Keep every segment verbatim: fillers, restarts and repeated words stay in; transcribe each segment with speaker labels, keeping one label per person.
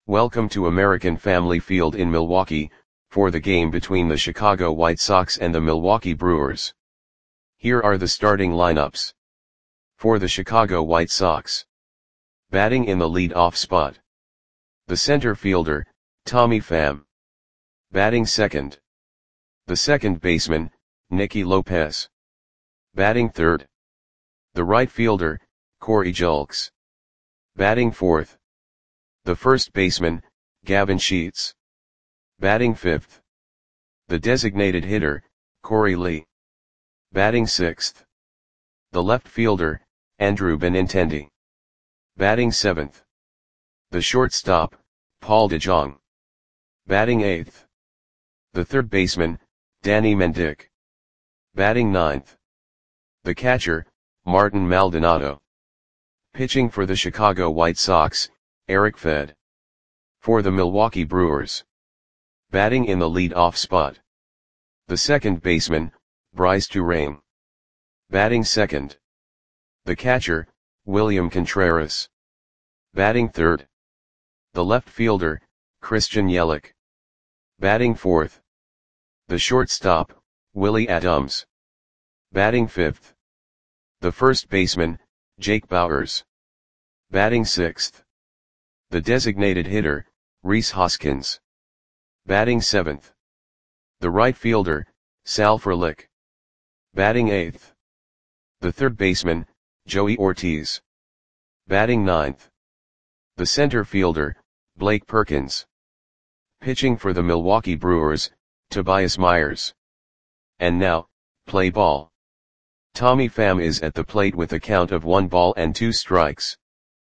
Speaker 1: Welcome to American Family Field in Milwaukee, for the game between the Chicago White Sox and the Milwaukee Brewers. Here are the starting lineups. For the Chicago White Sox. Batting in the lead-off spot. The center fielder, Tommy Pham. Batting second. The second baseman, Nicky Lopez. Batting third. The right fielder, Corey Julks. Batting fourth. The first baseman, Gavin Sheets. Batting fifth. The designated hitter, Korey Lee. Batting sixth. The left fielder, Andrew Benintendi. Batting seventh. The shortstop, Paul DeJong. Batting eighth. The third baseman, Danny Mendick. Batting ninth. The catcher, Martin Maldonado. Pitching for the Chicago White Sox, Eric Fed. For the Milwaukee Brewers. Batting in the lead-off spot. The second baseman, Brice Turang. Batting second. The catcher, William Contreras. Batting third. The left fielder, Christian Yelich. Batting fourth. The shortstop, Willie Adams. Batting fifth. The first baseman, Jake Bauers. Batting sixth. The designated hitter, Rhys Hoskins. Batting seventh. The right fielder, Sal Frelick. Batting eighth. The third baseman, Joey Ortiz. Batting ninth. The center fielder, Blake Perkins. Pitching for the Milwaukee Brewers, Tobias Myers. And now, play ball. Tommy Pham is at the plate with a count of one ball and two strikes.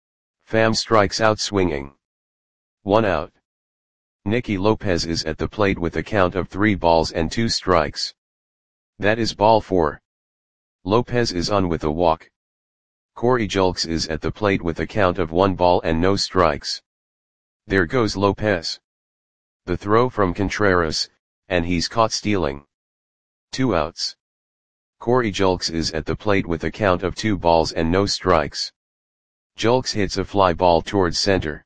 Speaker 1: Pham strikes out swinging. One out. Nicky Lopez is at the plate with a count of three balls and two strikes. That is ball four. Lopez is on with a walk. Corey Julks is at the plate with a count of one ball and no strikes. There goes Lopez. The throw from Contreras, and he's caught stealing. Two outs. Corey Julks is at the plate with a count of two balls and no strikes. Julks hits a fly ball towards center.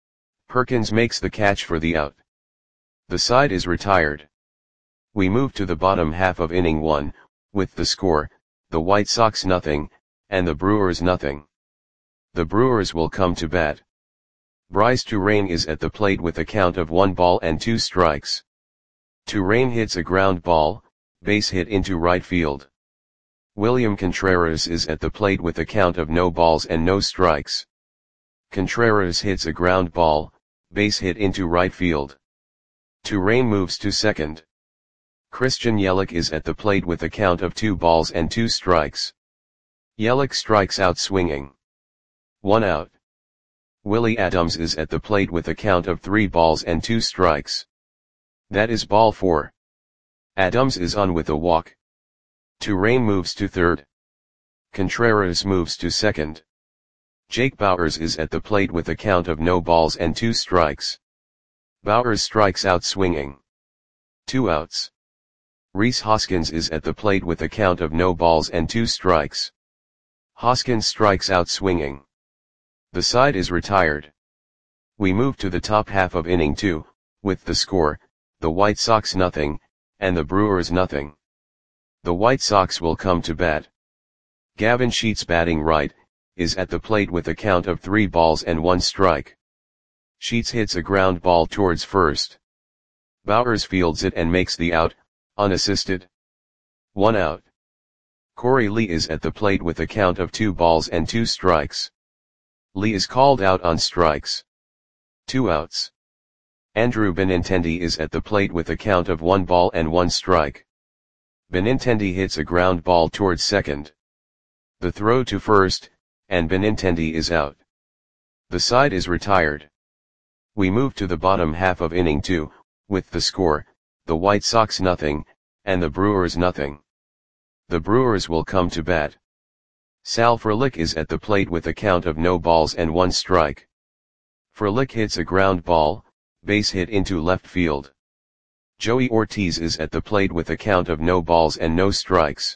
Speaker 1: Perkins makes the catch for the out. The side is retired. We move to the bottom half of inning one, with the score, the White Sox nothing, and the Brewers nothing. The Brewers will come to bat. Brice Turang is at the plate with a count of one ball and two strikes. Turang hits a ground ball, base hit into right field. William Contreras is at the plate with a count of no balls and no strikes. Contreras hits a ground ball, base hit into right field. Turang moves to second. Christian Yelich is at the plate with a count of two balls and two strikes. Yelich strikes out swinging. One out. Willie Adams is at the plate with a count of three balls and two strikes. That is ball four. Adams is on with a walk. Turang moves to third. Contreras moves to second. Jake Bauers is at the plate with a count of no balls and two strikes. Bauers strikes out swinging. Two outs. Rhys Hoskins is at the plate with a count of no balls and two strikes. Hoskins strikes out swinging. The side is retired. We move to the top half of inning two, with the score, the White Sox nothing, and the Brewers nothing. The White Sox will come to bat. Gavin Sheets, batting right, is at the plate with a count of three balls and one strike. Sheets hits a ground ball towards first. Bauers fields it and makes the out, unassisted. One out. Korey Lee is at the plate with a count of two balls and two strikes. Lee is called out on strikes. Two outs. Andrew Benintendi is at the plate with a count of one ball and one strike. Benintendi hits a ground ball towards second. The throw to first, and Benintendi is out. The side is retired. We move to the bottom half of inning two, with the score, the White Sox nothing, and the Brewers nothing. The Brewers will come to bat. Sal Frelick is at the plate with a count of no balls and one strike. Frelick hits a ground ball, base hit into left field. Joey Ortiz is at the plate with a count of no balls and no strikes.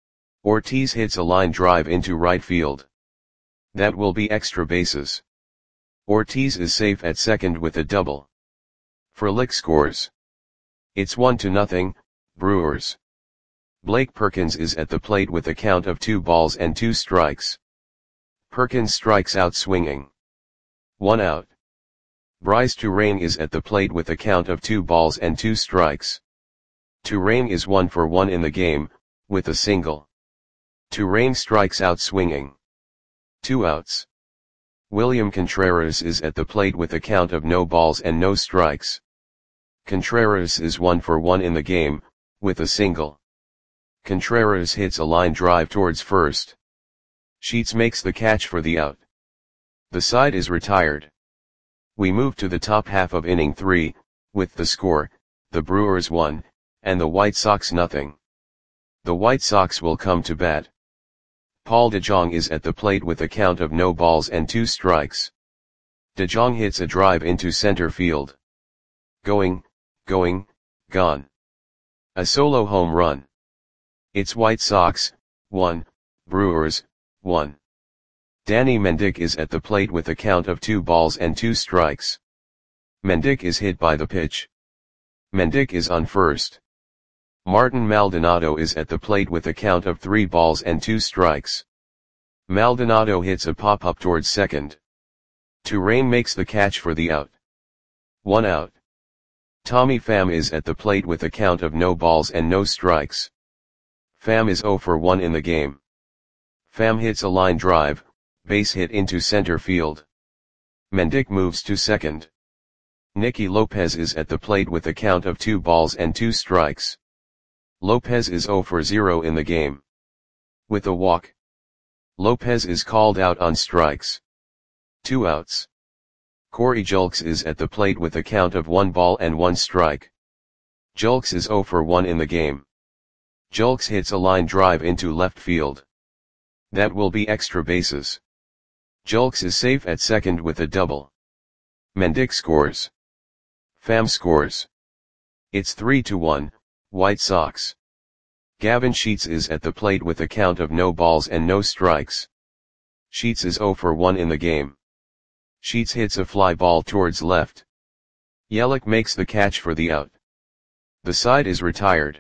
Speaker 1: Ortiz hits a line drive into right field. That will be extra bases. Ortiz is safe at second with a double. Frelick scores. It's one to nothing, Brewers. Blake Perkins is at the plate with a count of two balls and two strikes. Perkins strikes out swinging. One out. Bryce Turang is at the plate with a count of two balls and two strikes. Turang is one for one in the game, with a single. Turang strikes out swinging. Two outs. William Contreras is at the plate with a count of no balls and no strikes. Contreras is one for one in the game, with a single. Contreras hits a line drive towards first. Sheets makes the catch for the out. The side is retired. We move to the top half of inning three, with the score, the Brewers one, and the White Sox nothing. The White Sox will come to bat. Paul DeJong is at the plate with a count of no balls and two strikes. DeJong hits a drive into center field. Going, going, gone. A solo home run. It's White Sox, one, Brewers, one. Danny Mendick is at the plate with a count of two balls and two strikes. Mendick is hit by the pitch. Mendick is on first. Martin Maldonado is at the plate with a count of three balls and two strikes. Maldonado hits a pop-up towards second. Turang makes the catch for the out. One out. Tommy Pham is at the plate with a count of no balls and no strikes. Pham is zero for one in the game. Pham hits a line drive, base hit into center field. Mendick moves to second. Nicky Lopez is at the plate with a count of two balls and two strikes. Lopez is zero for zero in the game. With a walk. Lopez is called out on strikes. Two outs. Corey Julks is at the plate with a count of one ball and one strike. Julks is zero for one in the game. Julks hits a line drive into left field. That will be extra bases. Julks is safe at second with a double. Mendick scores. Pham scores. It's three to one, White Sox. Gavin Sheets is at the plate with a count of no balls and no strikes. Sheets is zero for one in the game. Sheets hits a fly ball towards left. Yelich makes the catch for the out. The side is retired.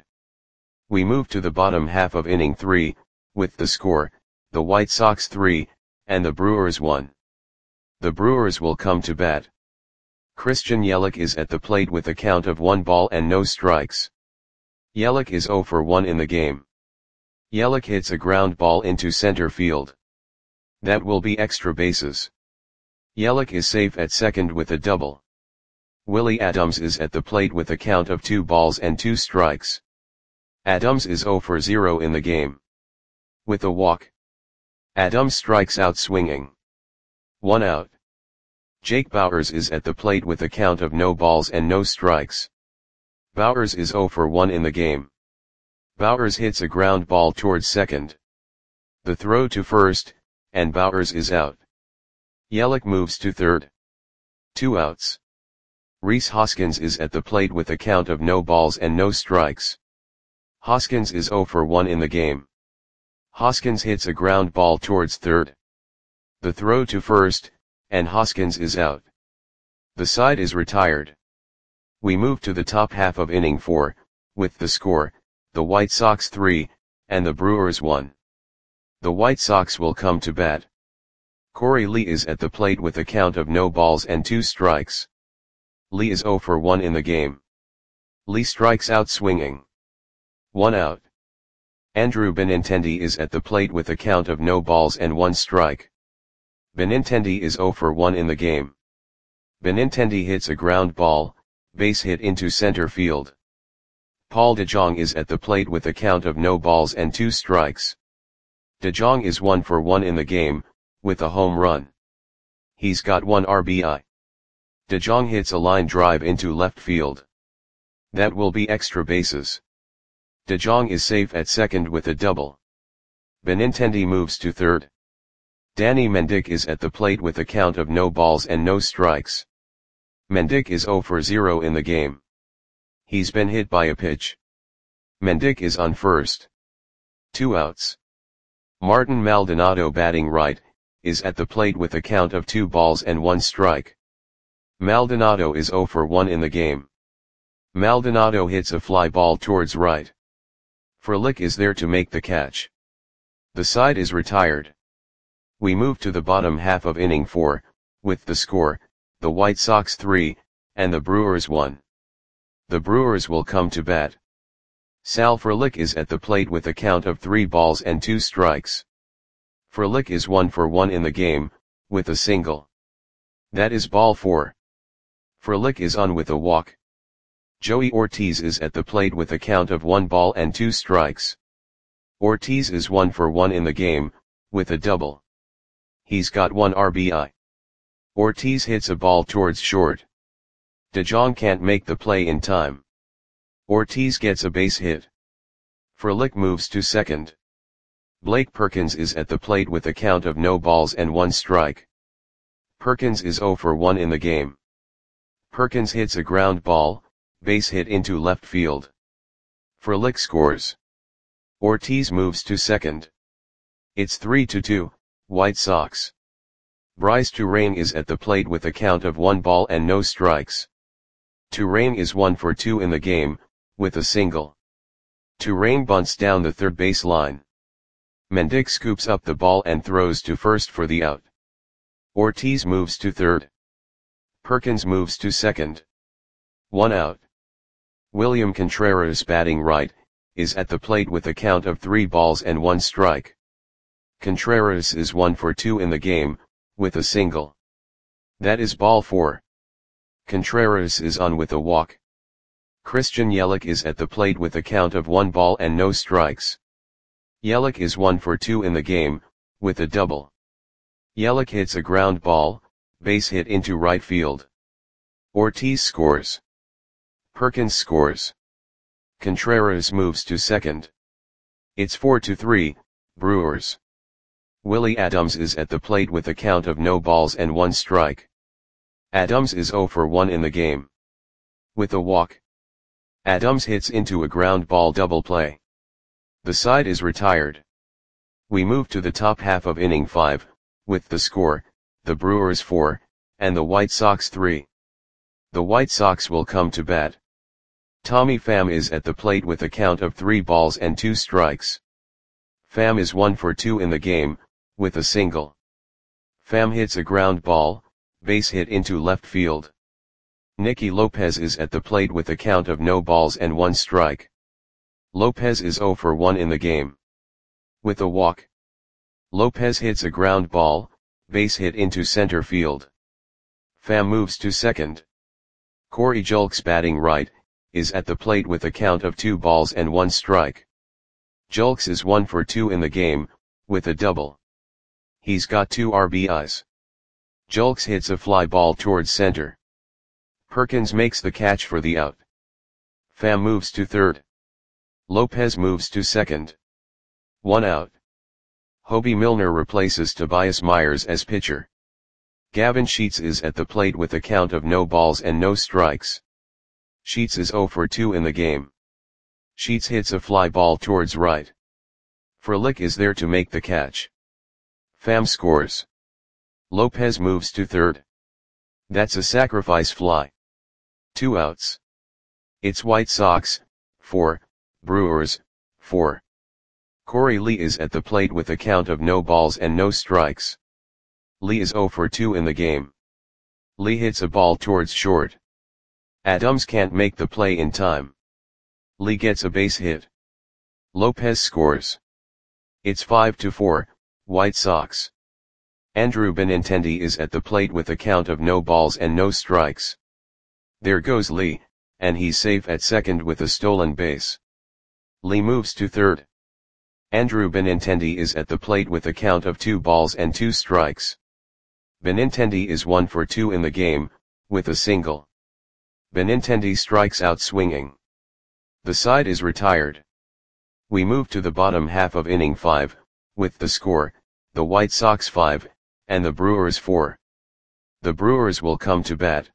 Speaker 1: We move to the bottom half of inning three, with the score, the White Sox three, and the Brewers one. The Brewers will come to bat. Christian Yelich is at the plate with a count of one ball and no strikes. Yelich is zero for one in the game. Yelich hits a ground ball into center field. That will be extra bases. Yelich is safe at second with a double. Willie Adams is at the plate with a count of two balls and two strikes. Adams is zero for zero in the game. With a walk. Adams strikes out swinging. One out. Jake Bauers is at the plate with a count of no balls and no strikes. Bauers is zero for one in the game. Bauers hits a ground ball towards second. The throw to first, and Bauers is out. Yelich moves to third. Two outs. Rhys Hoskins is at the plate with a count of no balls and no strikes. Hoskins is zero for one in the game. Hoskins hits a ground ball towards third. The throw to first, and Hoskins is out. The side is retired. We move to the top half of inning four, with the score, the White Sox three, and the Brewers one. The White Sox will come to bat. Corey Lee is at the plate with a count of no balls and two strikes. Lee is zero for one in the game. Lee strikes out swinging. One out. Andrew Benintendi is at the plate with a count of no balls and one strike. Benintendi is zero for one in the game. Benintendi hits a ground ball, base hit into center field. Paul DeJong is at the plate with a count of no balls and two strikes. DeJong is one for one in the game, with a home run. He's got one R B I. DeJong hits a line drive into left field. That will be extra bases. DeJong is safe at second with a double. Benintendi moves to third. Danny Mendick is at the plate with a count of no balls and no strikes. Mendick is zero for zero in the game. He's been hit by a pitch. Mendick is on first. Two outs. Martin Maldonado batting right, is at the plate with a count of two balls and one strike. Maldonado is zero for one in the game. Maldonado hits a fly ball towards right. Frelick is there to make the catch. The side is retired. We move to the bottom half of inning four, with the score, the White Sox three, and the Brewers one. The Brewers will come to bat. Sal Frelick is at the plate with a count of three balls and two strikes. Frelick is one for one in the game, with a single. That is ball four. Frelick is on with a walk. Joey Ortiz is at the plate with a count of one ball and two strikes. Ortiz is one for one in the game, with a double. He's got one R B I. Ortiz hits a ball towards short. DeJong can't make the play in time. Ortiz gets a base hit. Frelick moves to second. Blake Perkins is at the plate with a count of no balls and one strike. Perkins is zero for one in the game. Perkins hits a ground ball, base hit into left field. Frelick scores. Ortiz moves to second. It's three to two, White Sox. Bryce Turang is at the plate with a count of one ball and no strikes. Turang is one for two in the game, with a single. Turang bunts down the third base line. Mendick scoops up the ball and throws to first for the out. Ortiz moves to third. Perkins moves to second. One out. William Contreras, batting right, is at the plate with a count of three balls and one strike. Contreras is one for two in the game, with a single. That is ball four. Contreras is on with a walk. Christian Yelich is at the plate with a count of one ball and no strikes. Yelich is one for two in the game, with a double. Yelich hits a ground ball, base hit into right field. Ortiz scores. Perkins scores. Contreras moves to second. It's four to three, Brewers. Willie Adams is at the plate with a count of no balls and one strike. Adams is zero for one in the game. With a walk. Adams hits into a ground ball double play. The side is retired. We move to the top half of inning five, with the score, the Brewers four, and the White Sox three. The White Sox will come to bat. Tommy Pham is at the plate with a count of three balls and two strikes. Pham is one for two in the game, with a single. Pham hits a ground ball, base hit into left field. Nicky Lopez is at the plate with a count of no balls and one strike. Lopez is zero for one in the game. With a walk. Lopez hits a ground ball, base hit into center field. Pham moves to second. Corey Julks, batting right, is at the plate with a count of two balls and one strike. Julks is one for two in the game, with a double. He's got two R B Is. Julks hits a fly ball towards center. Perkins makes the catch for the out. Pham moves to third. Lopez moves to second. One out. Hobie Milner replaces Tobias Myers as pitcher. Gavin Sheets is at the plate with a count of no balls and no strikes. Sheets is zero for two in the game. Sheets hits a fly ball towards right. Frelick is there to make the catch. Pham scores. Lopez moves to third. That's a sacrifice fly. Two outs. It's White Sox, four, Brewers, four. Corey Lee is at the plate with a count of no balls and no strikes. Lee is zero for two in the game. Lee hits a ball towards short. Adams can't make the play in time. Lee gets a base hit. Lopez scores. It's five to four, White Sox. Andrew Benintendi is at the plate with a count of no balls and no strikes. There goes Lee, and he's safe at second with a stolen base. Lee moves to third. Andrew Benintendi is at the plate with a count of two balls and two strikes. Benintendi is one for two in the game, with a single. Benintendi strikes out swinging. The side is retired. We move to the bottom half of inning five, with the score, the White Sox five, and the Brewers four. The Brewers will come to bat.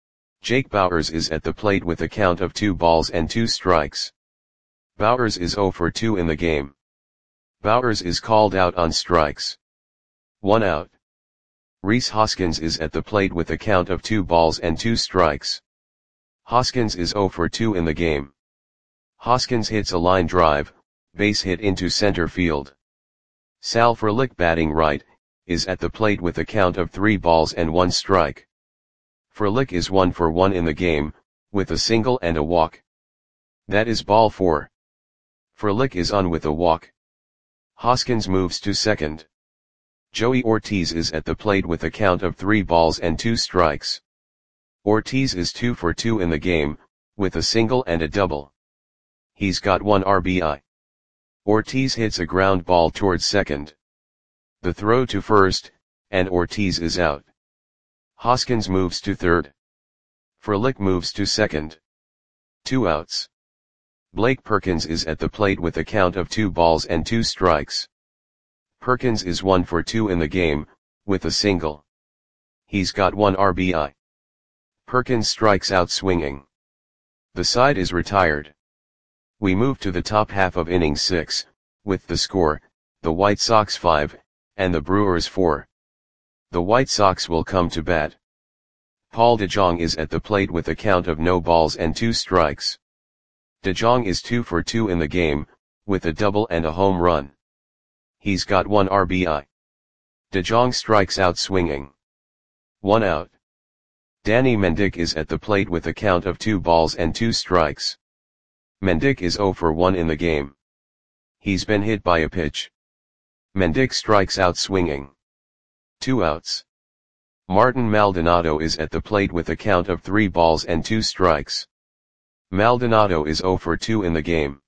Speaker 1: Jake Bauers is at the plate with a count of two balls and two strikes. Bauers is zero for two in the game. Bauers is called out on strikes. One out. Rhys Hoskins is at the plate with a count of two balls and two strikes. Hoskins is zero for two in the game. Hoskins hits a line drive, base hit into center field. Sal Frelick, batting right, is at the plate with a count of three balls and one strike. Frelick is one for one in the game, with a single and a walk. That is ball four. Frelick is on with a walk. Hoskins moves to second. Joey Ortiz is at the plate with a count of three balls and two strikes. Ortiz is two for two in the game, with a single and a double. He's got one R B I. Ortiz hits a ground ball towards second. The throw to first, and Ortiz is out. Hoskins moves to third. Frelick moves to second. Two outs. Blake Perkins is at the plate with a count of two balls and two strikes. Perkins is one for two in the game, with a single. He's got one R B I. Perkins strikes out swinging. The side is retired. We move to the top half of inning six, with the score, the White Sox five, and the Brewers four. The White Sox will come to bat. Paul DeJong is at the plate with a count of no balls and two strikes. DeJong is two for two in the game, with a double and a home run. He's got one R B I. DeJong strikes out swinging. One out. Danny Mendick is at the plate with a count of two balls and two strikes. Mendick is zero for one in the game. He's been hit by a pitch. Mendick strikes out swinging. Two outs. Martin Maldonado is at the plate with a count of three balls and two strikes. Maldonado is zero for two in the game.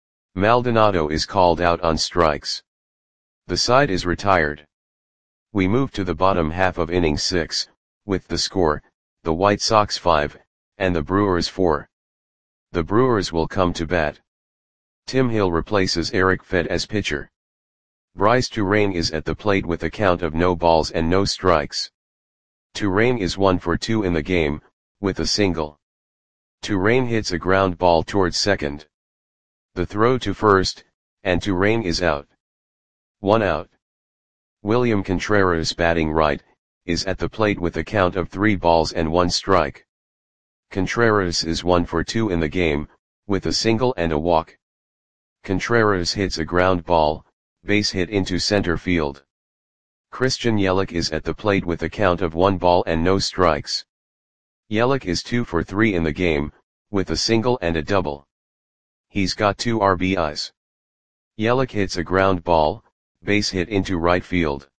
Speaker 1: Maldonado is called out on strikes. The side is retired. We move to the bottom half of inning six, with the score, the White Sox five, and the Brewers four. The Brewers will come to bat. Tim Hill replaces Eric Fed as pitcher. Bryce Turang is at the plate with a count of no balls and no strikes. Turang is one for two in the game, with a single. Turang hits a ground ball towards second. The throw to first, and Turang is out. One out. William Contreras, batting right, is at the plate with a count of three balls and one strike. Contreras is one for two in the game, with a single and a walk. Contreras hits a ground ball, base hit into center field. Christian Yelich is at the plate with a count of one ball and no strikes. Yelich is two for three in the game, with a single and a double. He's got two R B Is. Yelich hits a ground ball, base hit into right field.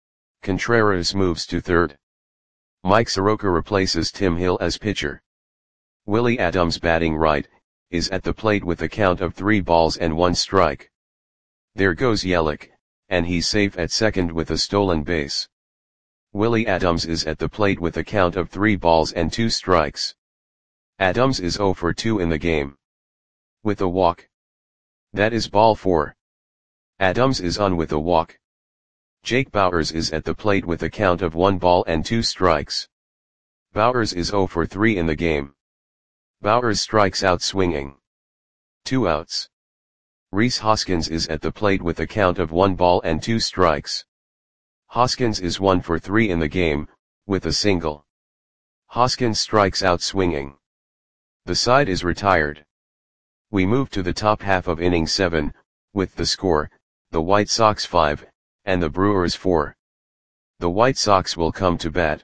Speaker 1: Contreras moves to third. Mike Soroka replaces Tim Hill as pitcher. Willie Adams, batting right, is at the plate with a count of three balls and one strike. There goes Yelich, and he's safe at second with a stolen base. Willie Adams is at the plate with a count of three balls and two strikes. Adams is zero for two in the game. With a walk. That is ball four. Adams is on with a walk. Jake Bauers is at the plate with a count of one ball and two strikes. Bauers is zero for three in the game. Bauers strikes out swinging. Two outs. Rhys Hoskins is at the plate with a count of one ball and two strikes. Hoskins is one for three in the game, with a single. Hoskins strikes out swinging. The side is retired. We move to the top half of inning seven, with the score, the White Sox five, and the Brewers four. The White Sox will come to bat.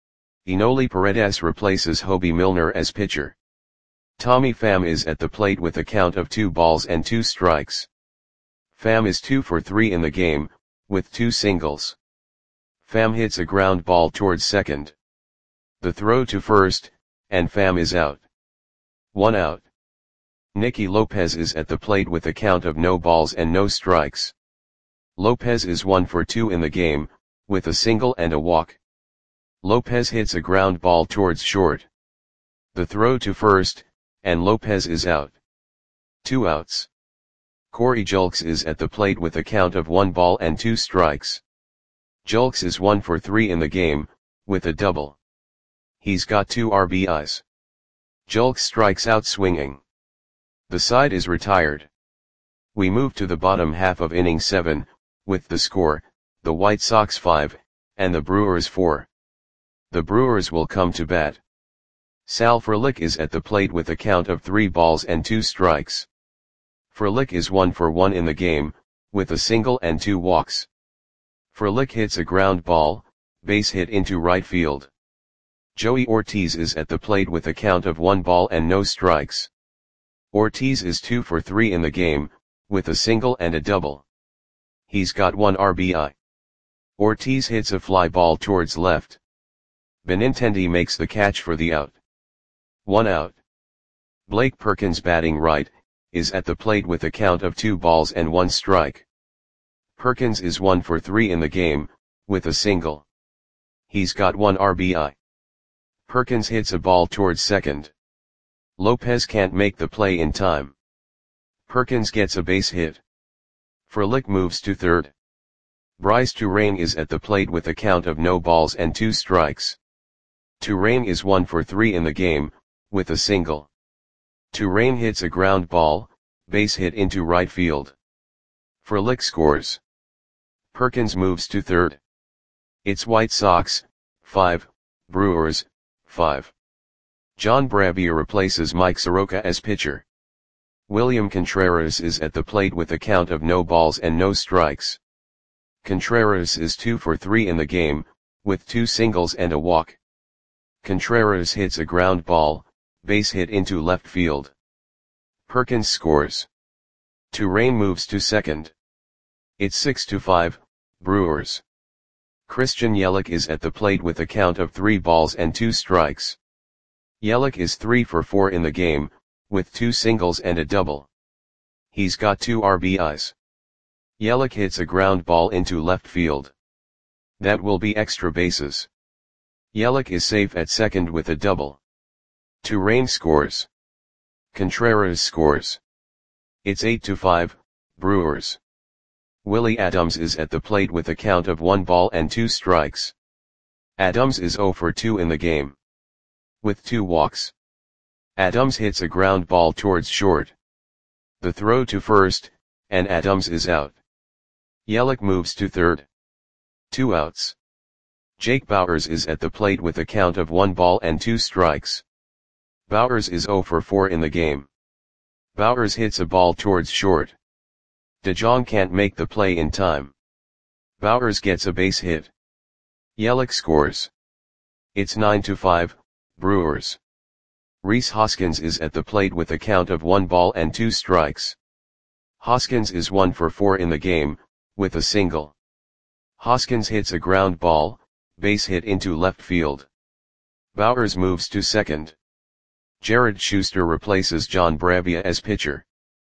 Speaker 1: Enoli Paredes replaces Hobie Milner as pitcher. Tommy Pham is at the plate with a count of two balls and two strikes. Pham is two for three in the game, with two singles. Pham hits a ground ball towards second. The throw to first, and Pham is out. One out. Nicky Lopez is at the plate with a count of no balls and no strikes. Lopez is one for two in the game, with a single and a walk. Lopez hits a ground ball towards short. The throw to first, and Lopez is out. Two outs. Corey Julks is at the plate with a count of one ball and two strikes. Julks is one for three in the game, with a double. He's got two R B Is. Julks strikes out swinging. The side is retired. We move to the bottom half of inning seven, with the score, the White Sox five, and the Brewers four. The Brewers will come to bat. Sal Frelick is at the plate with a count of three balls and two strikes. Frelick is one for one in the game, with a single and two walks. Frelick hits a ground ball, base hit into right field. Joey Ortiz is at the plate with a count of one ball and no strikes. Ortiz is two for three in the game, with a single and a double. He's got one R B I. Ortiz hits a fly ball towards left. Benintendi makes the catch for the out. One out. Blake Perkins, batting right, is at the plate with a count of two balls and one strike. Perkins is one for three in the game, with a single. He's got one R B I. Perkins hits a ball towards second. Lopez can't make the play in time. Perkins gets a base hit. Frelick moves to third. Bryce Turang is at the plate with a count of no balls and two strikes. Turang is one for three in the game, with a single. Turang hits a ground ball, base hit into right field. Frelick scores. Perkins moves to third. It's White Sox, five, Brewers, five. John Brebbia replaces Mike Soroka as pitcher. William Contreras is at the plate with a count of no balls and no strikes. Contreras is two for three in the game, with two singles and a walk. Contreras hits a ground ball, base hit into left field. Perkins scores. Turang moves to second. It's six to five, Brewers. Christian Yelich is at the plate with a count of three balls and two strikes. Yelich is three for four in the game, with two singles and a double. He's got two R B Is. Yelich hits a ground ball into left field. That will be extra bases. Yelich is safe at second with a double. Turang scores. Contreras scores. It's eight to five, Brewers. Willie Adams is at the plate with a count of one ball and two strikes. Adams is zero for two in the game, with two walks. Adams hits a ground ball towards short. The throw to first, and Adams is out. Yelich moves to third. Two outs. Jake Bauers is at the plate with a count of one ball and two strikes. Bauers is zero for four in the game. Bauers hits a ball towards short. DeJong can't make the play in time. Bauers gets a base hit. Yelich scores. It's nine to five, Brewers. Rhys Hoskins is at the plate with a count of one ball and two strikes. Hoskins is one for four in the game, with a single. Hoskins hits a ground ball, base hit into left field. Bauers moves to second. Jared Schuster replaces John Brebbia as pitcher.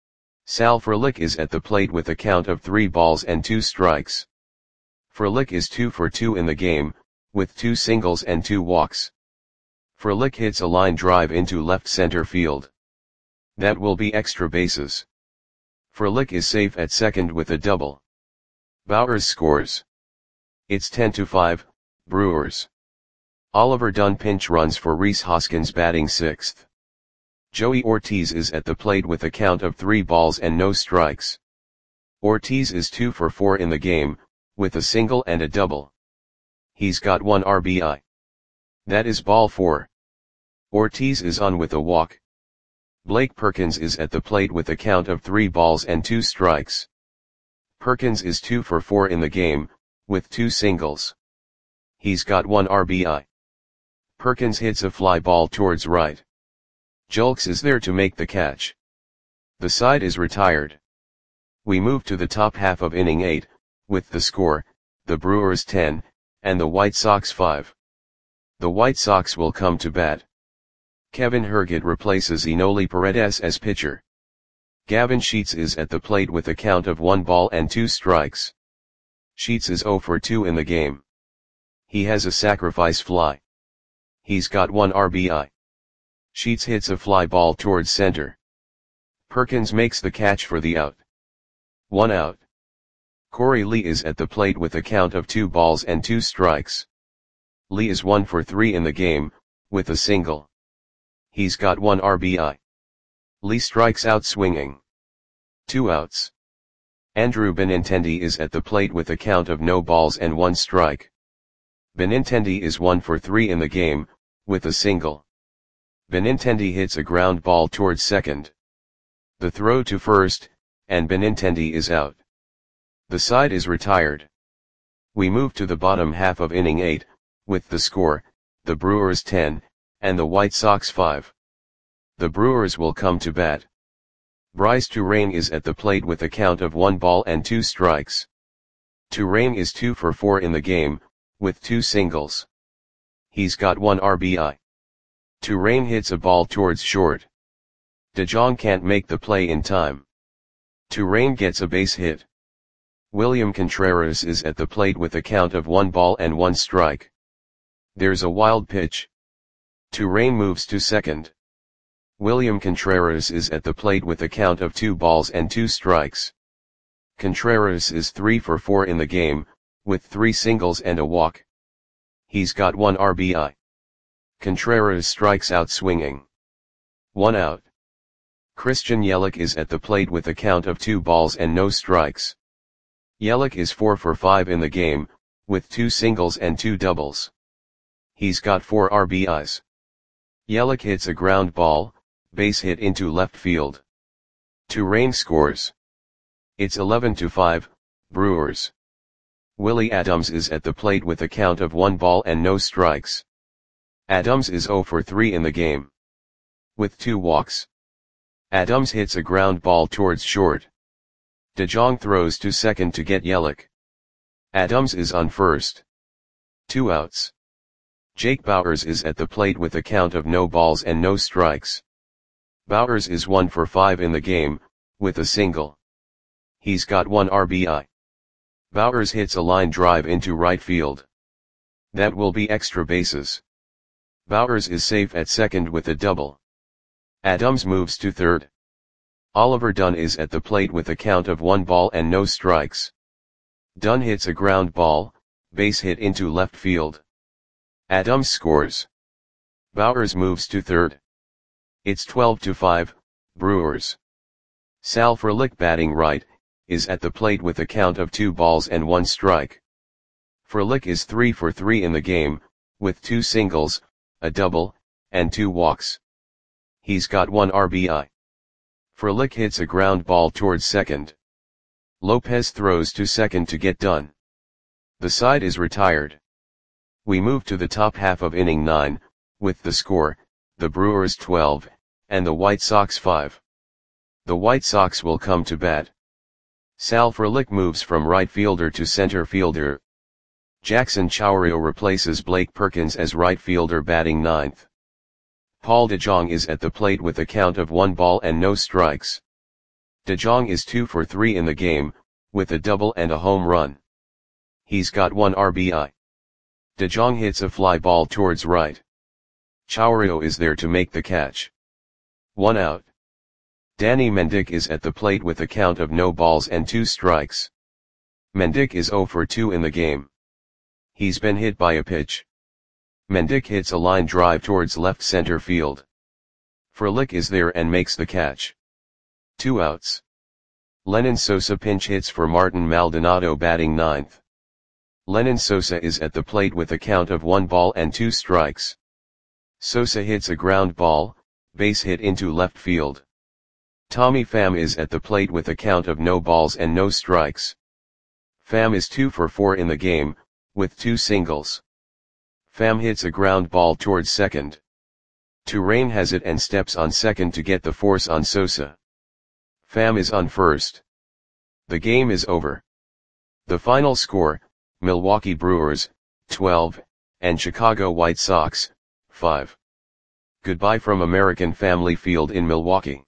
Speaker 1: Sal Frelick is at the plate with a count of three balls and two strikes. Frelick is two for two in the game, with two singles and two walks. Frelick hits a line drive into left center field. That will be extra bases. Frelick is safe at second with a double. Bauers scores. It's ten to five, Brewers. Oliver Dunn pinch runs for Rhys Hoskins, batting sixth. Joey Ortiz is at the plate with a count of three balls and no strikes. Ortiz is two for four in the game, with a single and a double. He's got one R B I. That is ball four. Ortiz is on with a walk. Blake Perkins is at the plate with a count of three balls and two strikes. Perkins is two for four in the game, with two singles. He's got one R B I. Perkins hits a fly ball towards right. Julks is there to make the catch. The side is retired. We move to the top half of inning eight, with the score, the Brewers ten, and the White Sox five. The White Sox will come to bat. Kevin Herget replaces Enoli Paredes as pitcher. Gavin Sheets is at the plate with a count of one ball and two strikes. Sheets is zero for two in the game. He has a sacrifice fly. He's got one R B I. Sheets hits a fly ball towards center. Perkins makes the catch for the out. One out. Corey Lee is at the plate with a count of two balls and two strikes. Lee is one for three in the game, with a single. He's got one R B I. Lee strikes out swinging. Two outs. Andrew Benintendi is at the plate with a count of no balls and one strike. Benintendi is one for three in the game, with a single. Benintendi hits a ground ball towards second. The throw to first, and Benintendi is out. The side is retired. We move to the bottom half of inning eight, with the score, the Brewers ten, and the White Sox five. The Brewers will come to bat. Bryce Turang is at the plate with a count of one ball and two strikes. Turang is two for four in the game, with two singles. He's got one R B I. Turang hits a ball towards short. DeJong can't make the play in time. Turang gets a base hit. William Contreras is at the plate with a count of one ball and one strike. There's a wild pitch. Turang moves to second. William Contreras is at the plate with a count of two balls and two strikes. Contreras is three for four in the game, with three singles and a walk. He's got one R B I. Contreras strikes out swinging. One out. Christian Yelich is at the plate with a count of two balls and no strikes. Yelich is four for five in the game, with two singles and two doubles. He's got four R B Is. Yelich hits a ground ball, base hit into left field. Turang scores. It's eleven to five, Brewers. Willie Adams is at the plate with a count of one ball and no strikes. Adams is zero for three in the game, with two walks. Adams hits a ground ball towards short. DeJong throws to second to get Yelich. Adams is on first. Two outs. Jake Bauers is at the plate with a count of no balls and no strikes. Bauers is one for five in the game, with a single. He's got one R B I. Bauers hits a line drive into right field. That will be extra bases. Bauers is safe at second with a double. Adams moves to third. Oliver Dunn is at the plate with a count of one ball and no strikes. Dunn hits a ground ball, base hit into left field. Adams scores. Bauers moves to third. It's twelve to five, Brewers. Sal Frelick, batting right, is at the plate with a count of two balls and one strike. Frelick is three for three in the game, with two singles, a double, and two walks. He's got one R B I. Frelick hits a ground ball towards second. Lopez throws to second to get Dunn. The side is retired. We move to the top half of inning nine, with the score, the Brewers twelve, and the White Sox five. The White Sox will come to bat. Sal Frelick moves from right fielder to center fielder. Jackson Chourio replaces Blake Perkins as right fielder, batting ninth. Paul DeJong is at the plate with a count of one ball and no strikes. DeJong is two for three in the game, with a double and a home run. He's got one R B I. DeJong hits a fly ball towards right. Chourio is there to make the catch. One out. Danny Mendick is at the plate with a count of no balls and two strikes. Mendick is zero for two in the game. He's been hit by a pitch. Mendick hits a line drive towards left center field. Frelick is there and makes the catch. Two outs. Lenyn Sosa pinch hits for Martin Maldonado, batting ninth. Lenyn Sosa is at the plate with a count of one ball and two strikes. Sosa hits a ground ball, base hit into left field. Tommy Pham is at the plate with a count of no balls and no strikes. Pham is two for four in the game, with two singles. Pham hits a ground ball towards second. Turang has it and steps on second to get the force on Sosa. Pham is on first. The game is over. The final score, Milwaukee Brewers, twelve, and Chicago White Sox, five. Goodbye from American Family Field in Milwaukee.